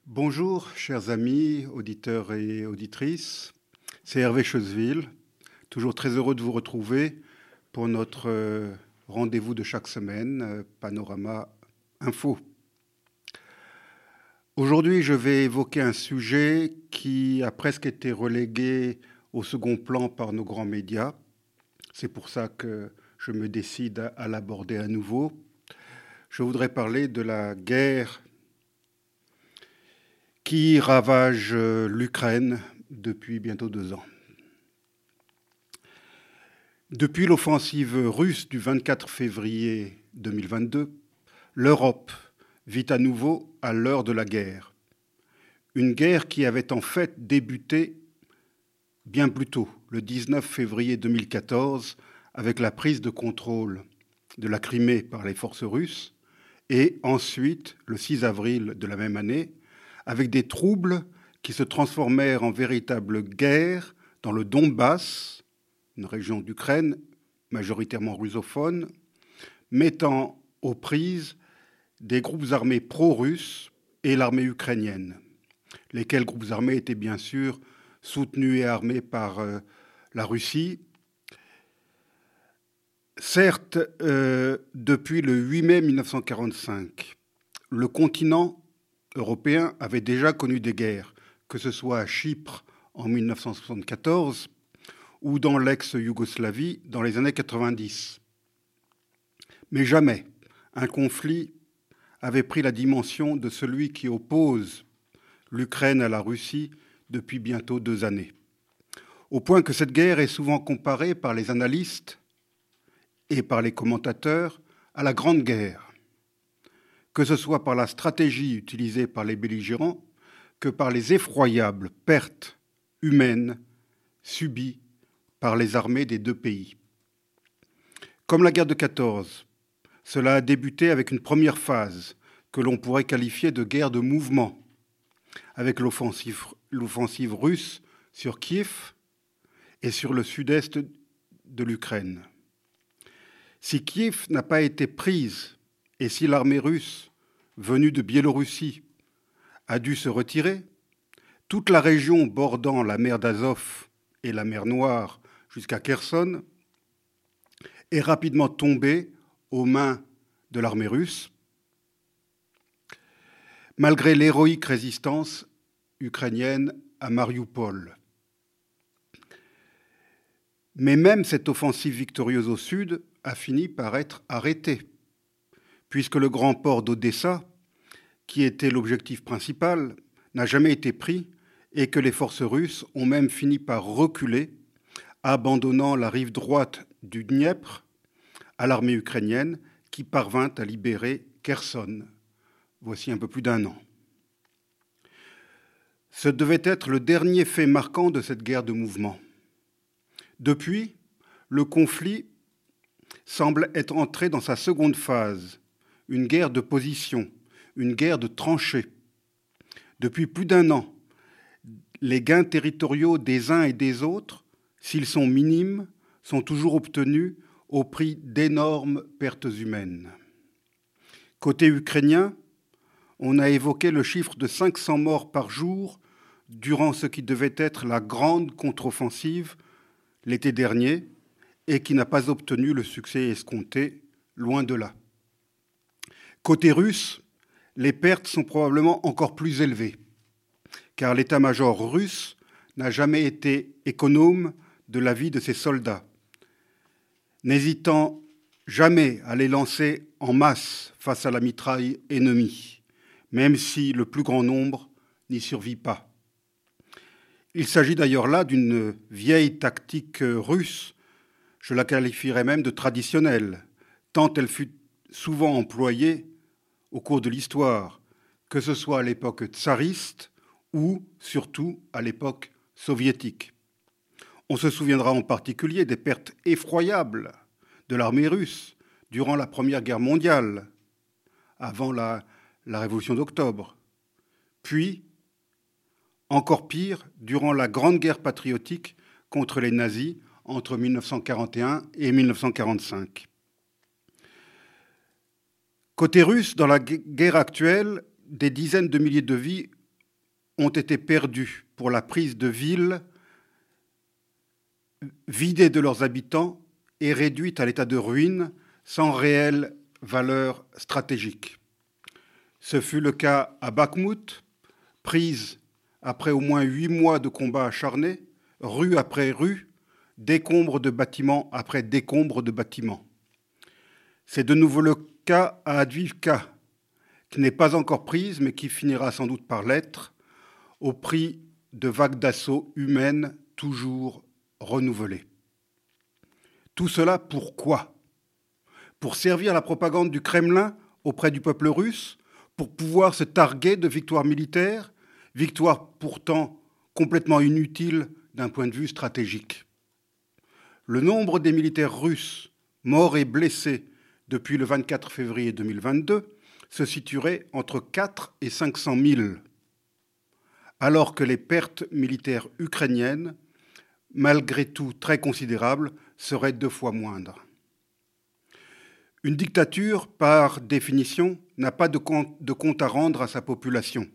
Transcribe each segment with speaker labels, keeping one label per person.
Speaker 1: Bonjour, chers amis, auditeurs et auditrices. C'est Hervé Choseville, toujours très heureux de vous retrouver pour notre rendez-vous de chaque semaine, Panorama Info. Aujourd'hui, je vais évoquer un sujet qui a presque été relégué au second plan par nos grands médias. C'est pour ça que je me décide à l'aborder à nouveau. Je voudrais parler de la guerre qui ravage l'Ukraine depuis bientôt 2 ans. Depuis l'offensive russe du 24 février 2022, l'Europe vit à nouveau à l'heure de la guerre. Une guerre qui avait en fait débuté bien plus tôt, le 19 février 2014, avec la prise de contrôle de la Crimée par les forces russes, et ensuite, le 6 avril de la même année, avec des troubles qui se transformèrent en véritable guerre dans le Donbass, une région d'Ukraine majoritairement russophone, mettant aux prises des groupes armés pro-russes et l'armée ukrainienne, lesquels groupes armés étaient bien sûr soutenus et armés par la Russie. Certes, depuis le 8 mai 1945, le continent européen avait déjà connu des guerres, que ce soit à Chypre en 1974 ou dans l'ex-Yougoslavie dans les années 90. Mais jamais un conflit avait pris la dimension de celui qui oppose l'Ukraine à la Russie depuis bientôt 2 années. Au point que cette guerre est souvent comparée par les analystes et par les commentateurs à la Grande Guerre, que ce soit par la stratégie utilisée par les belligérants que par les effroyables pertes humaines subies par les armées des 2 pays. Comme la guerre de 14, cela a débuté avec une première phase que l'on pourrait qualifier de guerre de mouvement, avec l'offensive russe sur Kiev et sur le sud-est de l'Ukraine. Si Kiev n'a pas été prise et si l'armée russe, venue de Biélorussie, a dû se retirer, toute la région bordant la mer d'Azov et la mer Noire jusqu'à Kherson est rapidement tombée aux mains de l'armée russe, malgré l'héroïque résistance ukrainienne à Marioupol. Mais même cette offensive victorieuse au sud a fini par être arrêtée, puisque le grand port d'Odessa, qui était l'objectif principal, n'a jamais été pris et que les forces russes ont même fini par reculer, abandonnant la rive droite du Dniepr à l'armée ukrainienne qui parvint à libérer Kherson, voici un peu plus d'1 an. Ce devait être le dernier fait marquant de cette guerre de mouvement. Depuis, le conflit semble être entré dans sa seconde phase, une guerre de position, une guerre de tranchées. Depuis plus d'1 an, les gains territoriaux des uns et des autres, s'ils sont minimes, sont toujours obtenus au prix d'énormes pertes humaines. Côté ukrainien, on a évoqué le chiffre de 500 morts par jour durant ce qui devait être la grande contre-offensive l'été dernier et qui n'a pas obtenu le succès escompté, loin de là. Côté russe, les pertes sont probablement encore plus élevées, car l'état-major russe n'a jamais été économe de la vie de ses soldats, n'hésitant jamais à les lancer en masse face à la mitraille ennemie, même si le plus grand nombre n'y survit pas. Il s'agit d'ailleurs là d'une vieille tactique russe, je la qualifierais même de traditionnelle, tant elle fut souvent employée au cours de l'histoire, que ce soit à l'époque tsariste ou surtout à l'époque soviétique. On se souviendra en particulier des pertes effroyables de l'armée russe durant la Première Guerre mondiale, avant la Révolution d'octobre, puis, encore pire, durant la Grande Guerre patriotique contre les nazis entre 1941 et 1945. Côté russe, dans la guerre actuelle, des dizaines de milliers de vies ont été perdus pour la prise de villes vidées de leurs habitants et réduites à l'état de ruine sans réelle valeur stratégique. Ce fut le cas à Bakhmout, prise après au moins 8 mois de combats acharnés, rue après rue, décombres de bâtiments après décombres de bâtiments. C'est de nouveau le cas à Avdiïvka, qui n'est pas encore prise, mais qui finira sans doute par l'être, au prix de vagues d'assaut humaines toujours renouvelées. Tout cela pourquoi ? Pour servir la propagande du Kremlin auprès du peuple russe, pour pouvoir se targuer de victoires militaires, victoires pourtant complètement inutiles d'un point de vue stratégique. Le nombre des militaires russes morts et blessés depuis le 24 février 2022 se situerait entre 4 et 500 000, alors que les pertes militaires ukrainiennes, malgré tout très considérables, seraient 2 fois moindres. Une dictature, par définition, n'a pas de compte à rendre à sa population.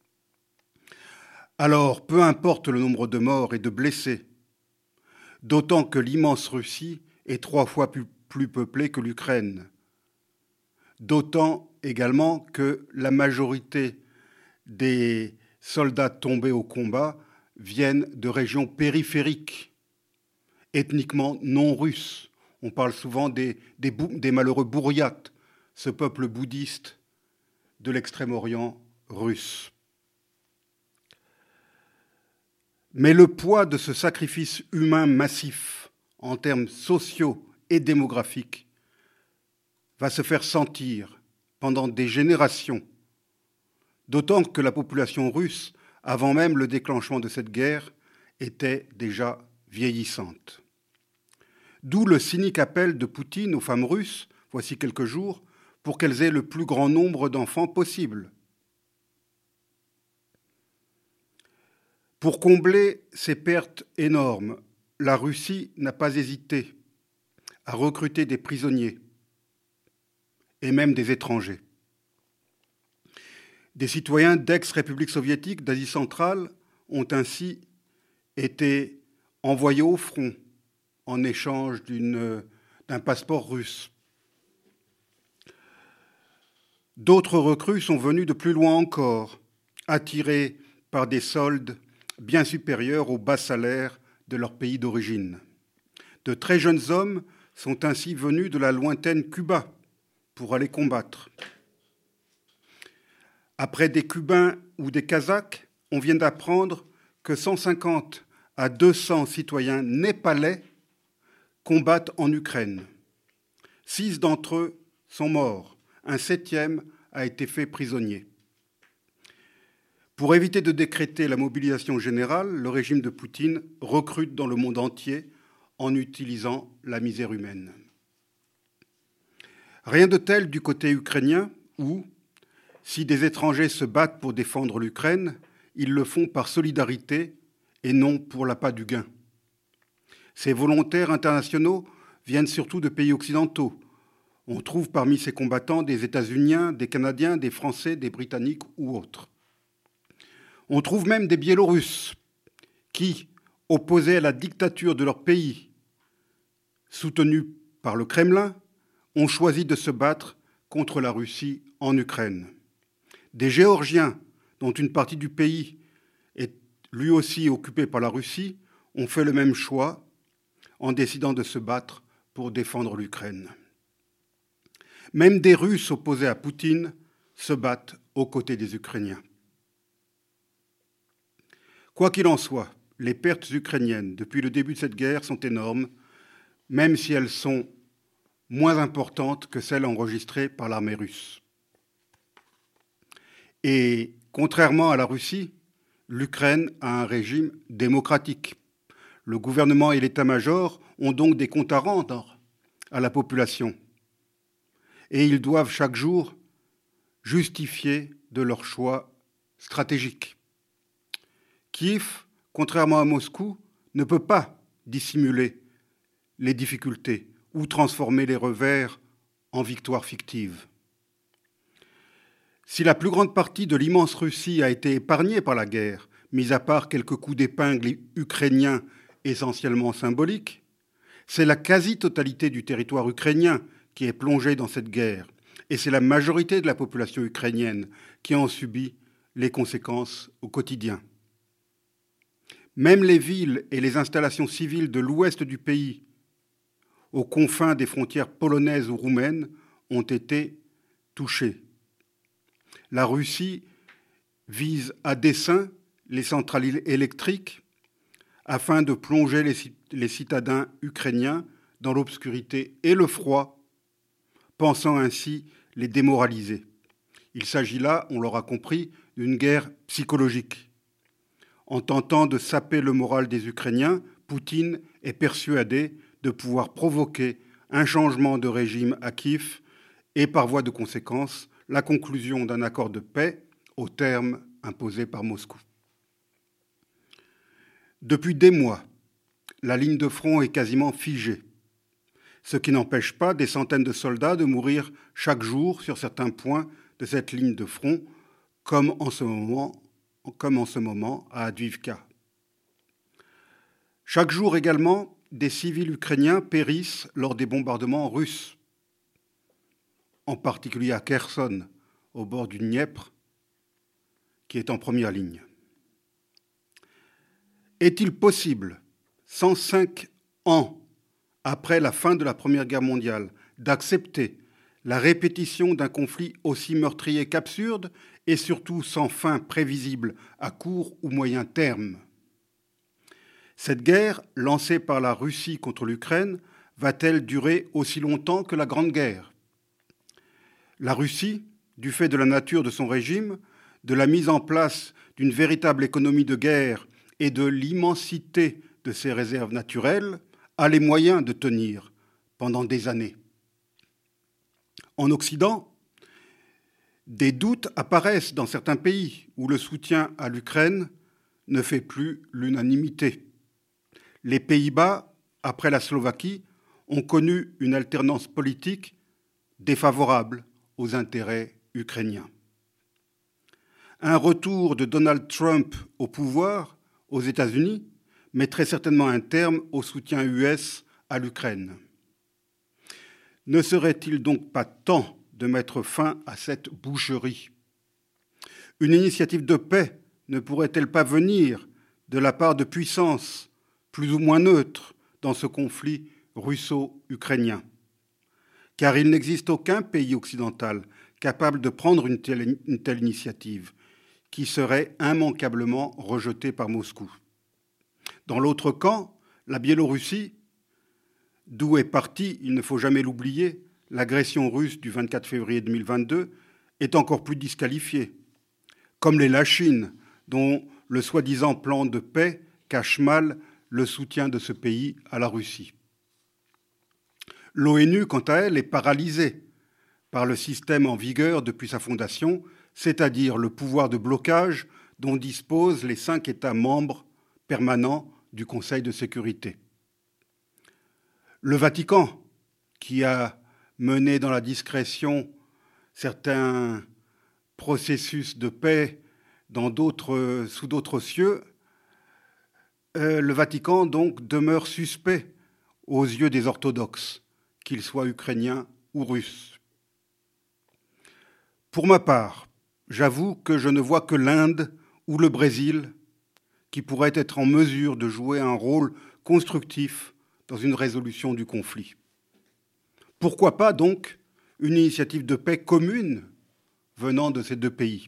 Speaker 1: Alors, peu importe le nombre de morts et de blessés, d'autant que l'immense Russie est 3 fois plus peuplée que l'Ukraine, d'autant également que la majorité des soldats tombés au combat viennent de régions périphériques, ethniquement non russes. On parle souvent des malheureux bouriates, ce peuple bouddhiste de l'Extrême-Orient russe. Mais le poids de ce sacrifice humain massif en termes sociaux et démographiques va se faire sentir pendant des générations, d'autant que la population russe, avant même le déclenchement de cette guerre, était déjà vieillissante. D'où le cynique appel de Poutine aux femmes russes, voici quelques jours, pour qu'elles aient le plus grand nombre d'enfants possible. Pour combler ces pertes énormes, la Russie n'a pas hésité à recruter des prisonniers et même des étrangers. Des citoyens d'ex-républiques soviétiques d'Asie centrale ont ainsi été envoyés au front en échange d'un passeport russe. D'autres recrues sont venues de plus loin encore, attirées par des soldes bien supérieurs aux bas salaires de leur pays d'origine. De très jeunes hommes sont ainsi venus de la lointaine Cuba pour aller combattre. Après des Cubains ou des Kazakhs, on vient d'apprendre que 150 à 200 citoyens népalais combattent en Ukraine. 6 d'entre eux sont morts. Un 7e a été fait prisonnier. Pour éviter de décréter la mobilisation générale, le régime de Poutine recrute dans le monde entier en utilisant la misère humaine. Rien de tel du côté ukrainien où, si des étrangers se battent pour défendre l'Ukraine, ils le font par solidarité et non pour l'appât du gain. Ces volontaires internationaux viennent surtout de pays occidentaux. On trouve parmi ces combattants des États-Uniens, des Canadiens, des Français, des Britanniques ou autres. On trouve même des Biélorusses qui, opposés à la dictature de leur pays, soutenus par le Kremlin, ont choisi de se battre contre la Russie en Ukraine. Des Géorgiens, dont une partie du pays est lui aussi occupée par la Russie, ont fait le même choix en décidant de se battre pour défendre l'Ukraine. Même des Russes opposés à Poutine se battent aux côtés des Ukrainiens. Quoi qu'il en soit, les pertes ukrainiennes depuis le début de cette guerre sont énormes, même si elles sont moins importantes que celles enregistrées par l'armée russe. Et contrairement à la Russie, l'Ukraine a un régime démocratique. Le gouvernement et l'état-major ont donc des comptes à rendre à la population. Et ils doivent chaque jour justifier de leur choix stratégique. Kiev, contrairement à Moscou, ne peut pas dissimuler les difficultés ou transformer les revers en victoires fictives. Si la plus grande partie de l'immense Russie a été épargnée par la guerre, mis à part quelques coups d'épingle ukrainiens essentiellement symboliques, c'est la quasi-totalité du territoire ukrainien qui est plongée dans cette guerre, et c'est la majorité de la population ukrainienne qui en subit les conséquences au quotidien. Même les villes et les installations civiles de l'ouest du pays, aux confins des frontières polonaises ou roumaines, ont été touchées. La Russie vise à dessein les centrales électriques afin de plonger les citadins ukrainiens dans l'obscurité et le froid, pensant ainsi les démoraliser. Il s'agit là, on l'aura compris, d'une guerre psychologique. En tentant de saper le moral des Ukrainiens, Poutine est persuadé de pouvoir provoquer un changement de régime à Kiev et, par voie de conséquence, la conclusion d'un accord de paix aux termes imposés par Moscou. Depuis des mois, la ligne de front est quasiment figée, ce qui n'empêche pas des centaines de soldats de mourir chaque jour sur certains points de cette ligne de front, comme en ce moment à Avdiivka. Chaque jour également, des civils ukrainiens périssent lors des bombardements russes, en particulier à Kherson, au bord du Dniepr, qui est en première ligne. Est-il possible, 105 ans après la fin de la Première Guerre mondiale, d'accepter la répétition d'un conflit aussi meurtrier qu'absurde et surtout sans fin prévisible à court ou moyen terme? Cette guerre, lancée par la Russie contre l'Ukraine, va-t-elle durer aussi longtemps que la Grande Guerre? La Russie, du fait de la nature de son régime, de la mise en place d'une véritable économie de guerre et de l'immensité de ses réserves naturelles, a les moyens de tenir pendant des années. En Occident, des doutes apparaissent dans certains pays où le soutien à l'Ukraine ne fait plus l'unanimité. Les Pays-Bas, après la Slovaquie, ont connu une alternance politique défavorable aux intérêts ukrainiens. Un retour de Donald Trump au pouvoir aux États-Unis mettrait certainement un terme au soutien US à l'Ukraine. Ne serait-il donc pas temps de mettre fin à cette boucherie? Une initiative de paix ne pourrait-elle pas venir de la part de puissances plus ou moins neutres dans ce conflit russo-ukrainien? Car il n'existe aucun pays occidental capable de prendre une telle initiative, qui serait immanquablement rejetée par Moscou. Dans l'autre camp, la Biélorussie, d'où est partie, il ne faut jamais l'oublier, l'agression russe du 24 février 2022, est encore plus disqualifiée, comme l'est la Chine, dont le soi-disant plan de paix cache mal le soutien de ce pays à la Russie. L'ONU, quant à elle, est paralysée par le système en vigueur depuis sa fondation, c'est-à-dire le pouvoir de blocage dont disposent les 5 États membres permanents du Conseil de sécurité. Le Vatican, qui a mené dans la discrétion certains processus de paix sous d'autres cieux, le Vatican donc demeure suspect aux yeux des orthodoxes, qu'ils soient ukrainiens ou russes. Pour ma part, j'avoue que je ne vois que l'Inde ou le Brésil qui pourraient être en mesure de jouer un rôle constructif dans une résolution du conflit. Pourquoi pas donc une initiative de paix commune venant de ces deux pays?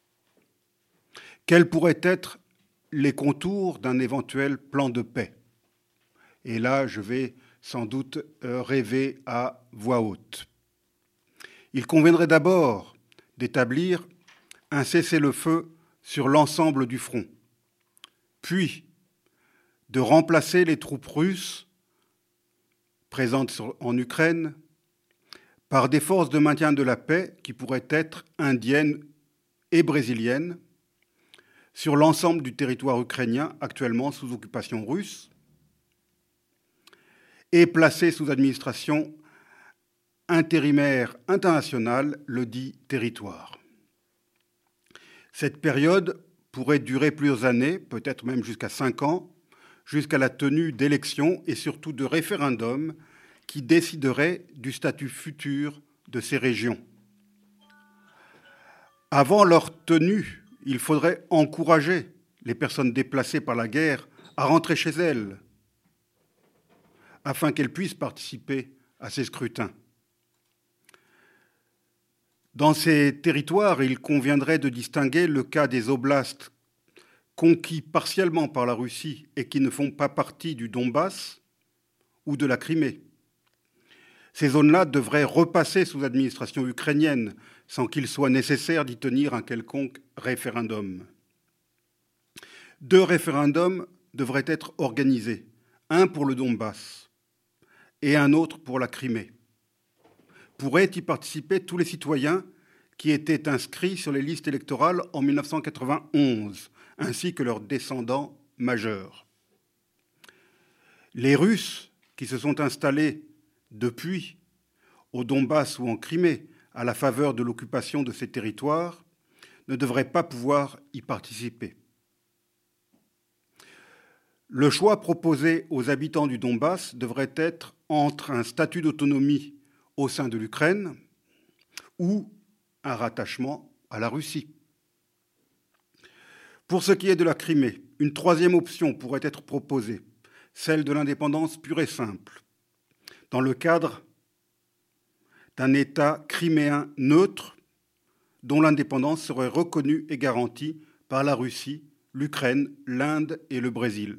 Speaker 1: Quels pourraient être les contours d'un éventuel plan de paix? Et là, je vais sans doute rêver à voix haute. Il conviendrait d'abord d'établir un cessez-le-feu sur l'ensemble du front, puis de remplacer les troupes russes présentes en Ukraine par des forces de maintien de la paix qui pourraient être indiennes et brésiliennes sur l'ensemble du territoire ukrainien actuellement sous occupation russe et placer sous administration intérimaire internationale le dit territoire. Cette période pourrait durer plusieurs années, peut-être même jusqu'à 5 ans, jusqu'à la tenue d'élections et surtout de référendums qui décideraient du statut futur de ces régions. Avant leur tenue, il faudrait encourager les personnes déplacées par la guerre à rentrer chez elles, afin qu'elles puissent participer à ces scrutins. Dans ces territoires, il conviendrait de distinguer le cas des oblasts conquis partiellement par la Russie et qui ne font pas partie du Donbass ou de la Crimée. Ces zones-là devraient repasser sous administration ukrainienne sans qu'il soit nécessaire d'y tenir un quelconque référendum. 2 référendums devraient être organisés, un pour le Donbass et un autre pour la Crimée. Pourraient y participer tous les citoyens qui étaient inscrits sur les listes électorales en 1991, ainsi que leurs descendants majeurs. Les Russes qui se sont installés depuis au Donbass ou en Crimée, à la faveur de l'occupation de ces territoires, ne devraient pas pouvoir y participer. Le choix proposé aux habitants du Donbass devrait être entre un statut d'autonomie au sein de l'Ukraine ou un rattachement à la Russie. Pour ce qui est de la Crimée, une 3e option pourrait être proposée, celle de l'indépendance pure et simple, dans le cadre d'un État criméen neutre dont l'indépendance serait reconnue et garantie par la Russie, l'Ukraine, l'Inde et le Brésil.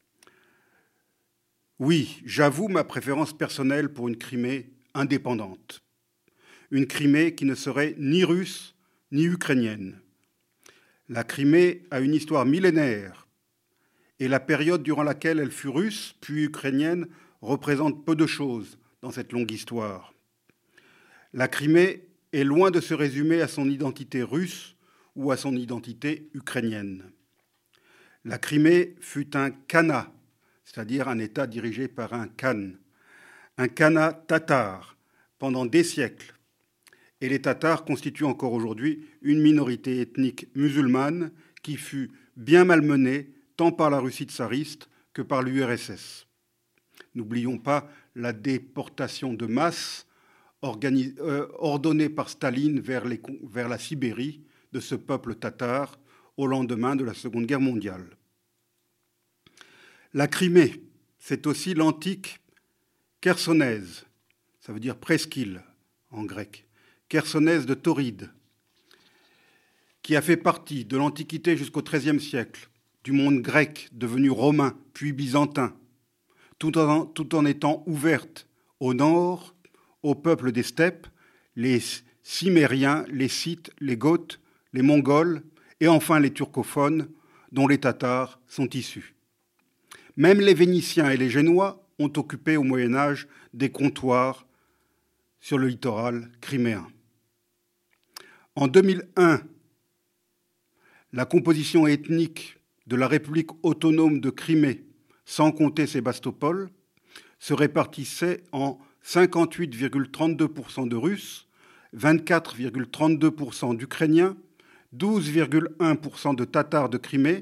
Speaker 1: Oui, j'avoue ma préférence personnelle pour une Crimée indépendante. Une Crimée qui ne serait ni russe ni ukrainienne. La Crimée a une histoire millénaire et la période durant laquelle elle fut russe puis ukrainienne représente peu de choses dans cette longue histoire. La Crimée est loin de se résumer à son identité russe ou à son identité ukrainienne. La Crimée fut un khanat, c'est-à-dire un État dirigé par un khan tatar pendant des siècles. Et les Tatars constituent encore aujourd'hui une minorité ethnique musulmane qui fut bien malmenée tant par la Russie tsariste que par l'URSS. N'oublions pas la déportation de masse ordonnée par Staline vers la Sibérie de ce peuple tatar au lendemain de la Seconde Guerre mondiale. La Crimée, c'est aussi l'antique Chersonèse, ça veut dire presqu'île en grec, Chersonèse de Tauride, qui a fait partie de l'Antiquité jusqu'au XIIIe siècle, du monde grec devenu romain puis byzantin, tout en étant ouverte au nord, aux peuples des steppes, les Cimériens, les Scythes, les Goths, les Mongols et enfin les turcophones dont les Tatars sont issus. Même les Vénitiens et les Génois ont occupé au Moyen-Âge des comptoirs sur le littoral criméen. En 2001, la composition ethnique de la République autonome de Crimée, sans compter Sébastopol, se répartissait en 58,32% de Russes, 24,32% d'Ukrainiens, 12,1% de Tatars de Crimée,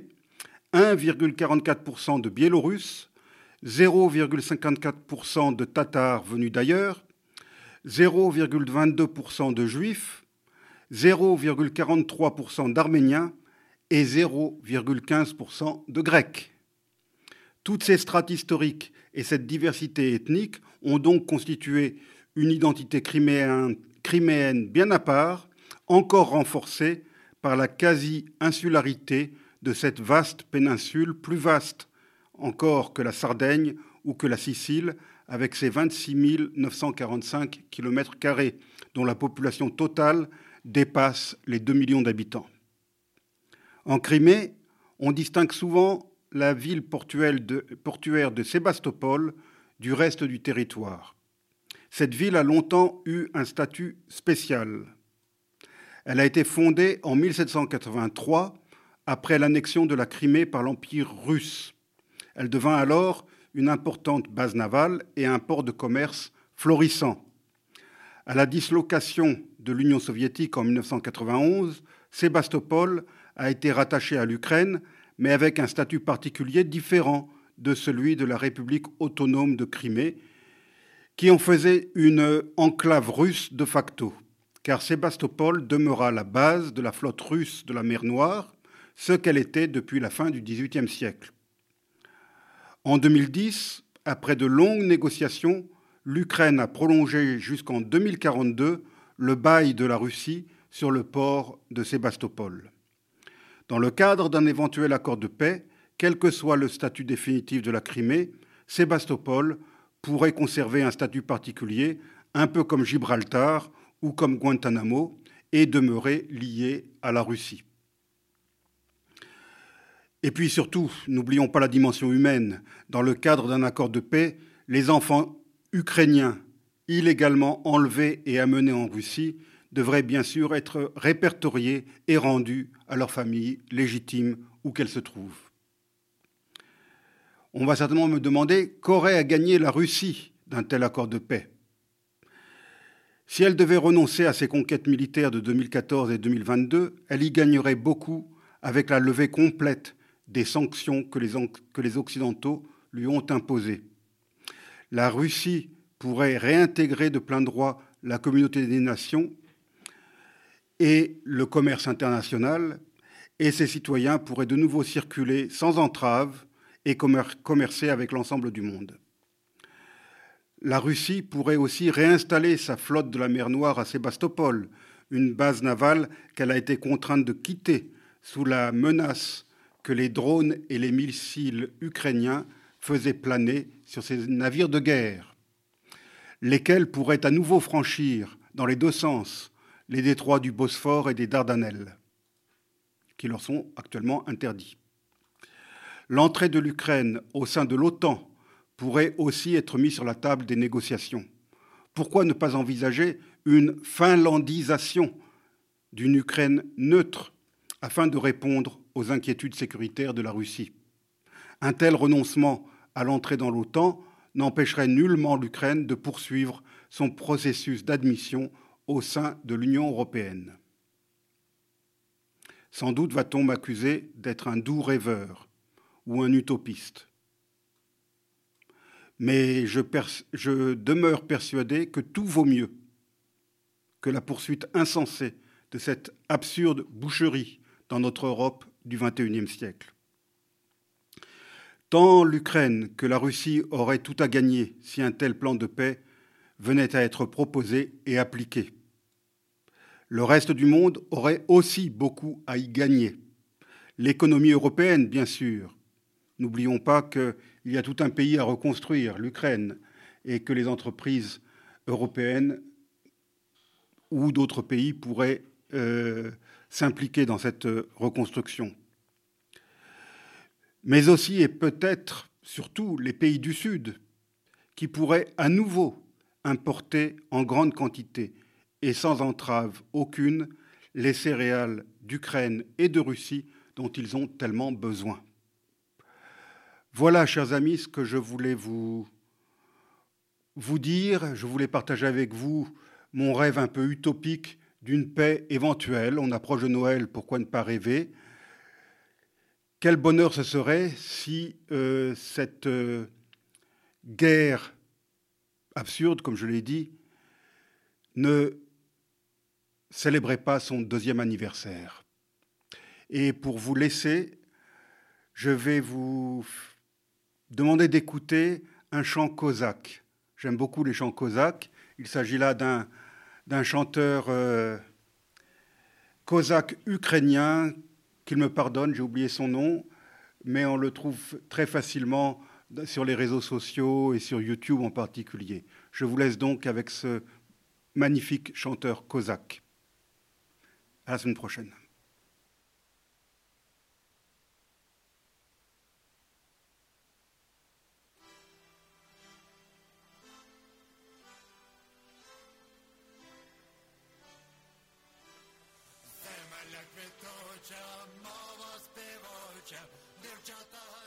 Speaker 1: 1,44% de Biélorusses, 0,54% de Tatars venus d'ailleurs, 0,22% de Juifs, 0,43% d'Arméniens et 0,15% de Grecs. Toutes ces strates historiques et cette diversité ethnique ont donc constitué une identité criméenne bien à part, encore renforcée par la quasi-insularité de cette vaste péninsule, plus vaste encore que la Sardaigne ou que la Sicile, avec ses 26 945 km², dont la population totale dépasse les 2 millions d'habitants. En Crimée, on distingue souvent la ville portuaire de Sébastopol du reste du territoire. Cette ville a longtemps eu un statut spécial. Elle a été fondée en 1783 après l'annexion de la Crimée par l'Empire russe. Elle devint alors une importante base navale et un port de commerce florissant. À la dislocation de l'Union soviétique en 1991, Sébastopol a été rattachée à l'Ukraine, mais avec un statut particulier différent de celui de la République autonome de Crimée, qui en faisait une enclave russe de facto, car Sébastopol demeura la base de la flotte russe de la mer Noire, ce qu'elle était depuis la fin du XVIIIe siècle. En 2010, après de longues négociations, l'Ukraine a prolongé jusqu'en 2042 le bail de la Russie sur le port de Sébastopol. Dans le cadre d'un éventuel accord de paix, quel que soit le statut définitif de la Crimée, Sébastopol pourrait conserver un statut particulier, un peu comme Gibraltar ou comme Guantanamo, et demeurer lié à la Russie. Et puis surtout, n'oublions pas la dimension humaine. Dans le cadre d'un accord de paix, les enfants ukrainiens illégalement enlevés et amenés en Russie devraient bien sûr être répertoriés et rendus à leurs familles légitimes où qu'elles se trouvent. On va certainement me demander qu'aurait à gagner la Russie d'un tel accord de paix. Si elle devait renoncer à ses conquêtes militaires de 2014 et 2022, elle y gagnerait beaucoup avec la levée complète des sanctions que les Occidentaux lui ont imposées. La Russie pourrait réintégrer de plein droit la communauté des nations et le commerce international, et ses citoyens pourraient de nouveau circuler sans entrave et commercer avec l'ensemble du monde. La Russie pourrait aussi réinstaller sa flotte de la mer Noire à Sébastopol, une base navale qu'elle a été contrainte de quitter sous la menace que les drones et les missiles ukrainiens faisaient planer sur ces navires de guerre, lesquels pourraient à nouveau franchir dans les deux sens les détroits du Bosphore et des Dardanelles, qui leur sont actuellement interdits. L'entrée de l'Ukraine au sein de l'OTAN pourrait aussi être mise sur la table des négociations. Pourquoi ne pas envisager une finlandisation d'une Ukraine neutre afin de répondre aux inquiétudes sécuritaires de la Russie? Un tel renoncement à l'entrée dans l'OTAN n'empêcherait nullement l'Ukraine de poursuivre son processus d'admission au sein de l'Union européenne. Sans doute va-t-on m'accuser d'être un doux rêveur ou un utopiste. Mais je demeure persuadé que tout vaut mieux que la poursuite insensée de cette absurde boucherie dans notre Europe du XXIe siècle. Tant l'Ukraine que la Russie auraient tout à gagner si un tel plan de paix venait à être proposé et appliqué. Le reste du monde aurait aussi beaucoup à y gagner. L'économie européenne, bien sûr. N'oublions pas qu'il y a tout un pays à reconstruire, l'Ukraine, et que les entreprises européennes ou d'autres pays pourraient s'impliquer dans cette reconstruction. Mais aussi et peut-être surtout les pays du Sud, qui pourraient à nouveau importer en grande quantité et sans entrave aucune les céréales d'Ukraine et de Russie dont ils ont tellement besoin. Voilà, chers amis, ce que je voulais vous dire. Je voulais partager avec vous mon rêve un peu utopique d'une paix éventuelle. On approche de Noël, pourquoi ne pas rêver? Quel bonheur ce serait si cette guerre absurde, comme je l'ai dit, ne célébrait pas son 2e anniversaire. Et pour vous laisser, je vais vous demander d'écouter un chant cosaque. J'aime beaucoup les chants cosaques. Il s'agit là d'un chanteur cosaque ukrainien, qu'il me pardonne, j'ai oublié son nom, mais on le trouve très facilement sur les réseaux sociaux et sur YouTube en particulier. Je vous laisse donc avec ce magnifique chanteur cosaque. À la semaine prochaine.
Speaker 2: Мова співоча, дівчата